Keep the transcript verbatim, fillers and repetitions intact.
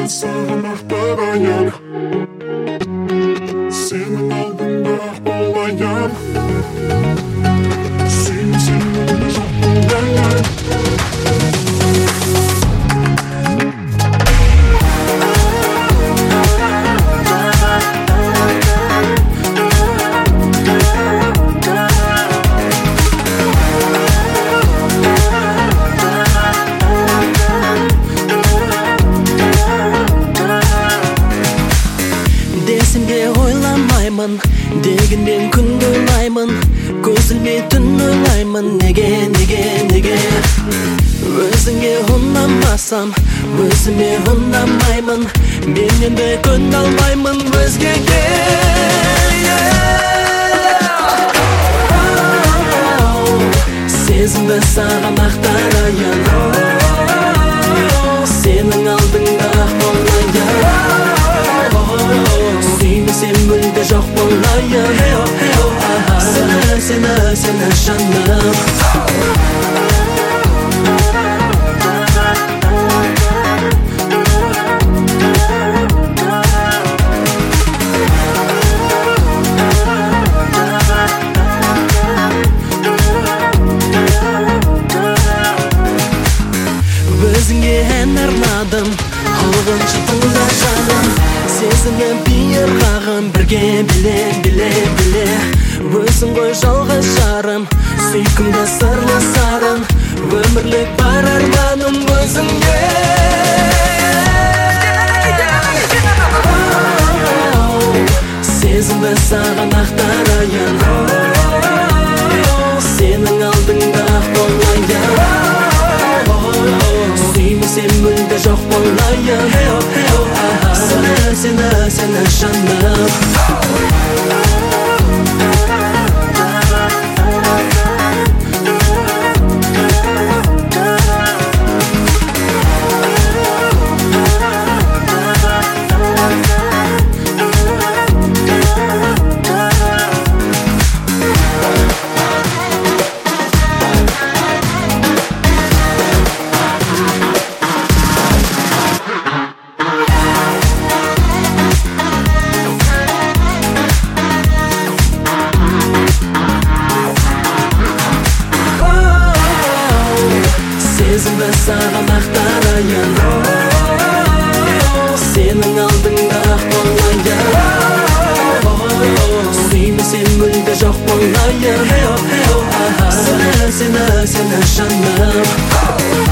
саған ақтарайын, сенің алдыңда болайын, сүймесең өмір жоқ болайын. Дегенмен күнді ойлаймын, көзілмей түн ойлаймын. Неге, неге, неге өзіңе ұнамасам, өзіме ұнамаймын. Мен енді көне алмаймын өзгеге. Сезімді саған ақтарайын, сенің алдыңда болайын, сүймесем мүлде жоқ болайын. Сені, сені, сені жаным. Өзіңе ән арнадым, алғанша тыңда жаным. Сезімім биір қағым, бірге біле, біле, біле. Өзің ғой жалғыз жарым, сүйкімді сырлы сарым. Өмірлік бар арманым өзіңе. Сезімді саған ақтарайын, сенің алдыңда болайын, сүймесем мүлде жоқ болайын. Сені, сені, сені жаным. Сезімді саған ақтарайын, сенің алдыңда болайын, сүймесем мүлде жоқ болайын. Сені, сені, сені жаным.